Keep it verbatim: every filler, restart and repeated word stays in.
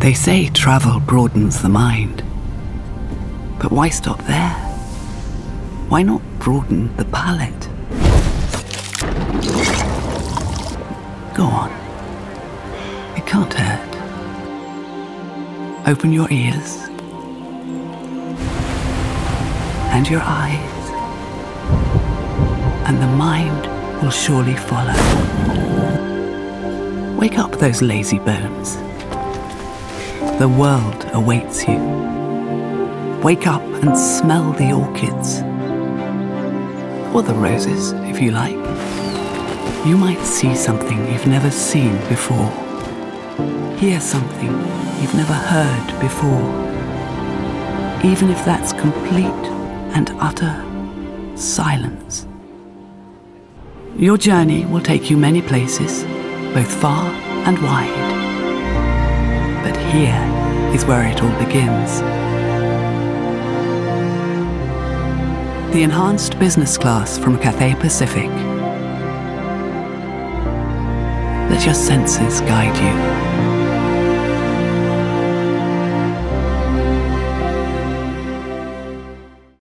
They say travel broadens the mind. But why stop there? Why not broaden the palate? Go on. It can't hurt. Open your ears and your eyes, and the mind will surely follow. Wake up those lazy bones. The world awaits you. Wake up and smell the orchids. Or the roses, if you like. You might see something you've never seen before. Hear something you've never heard before. Even if that's complete and utter silence. Your journey will take you many places, both far and wide. But here is where it all begins. The enhanced business class from Cathay Pacific. Let your senses guide you.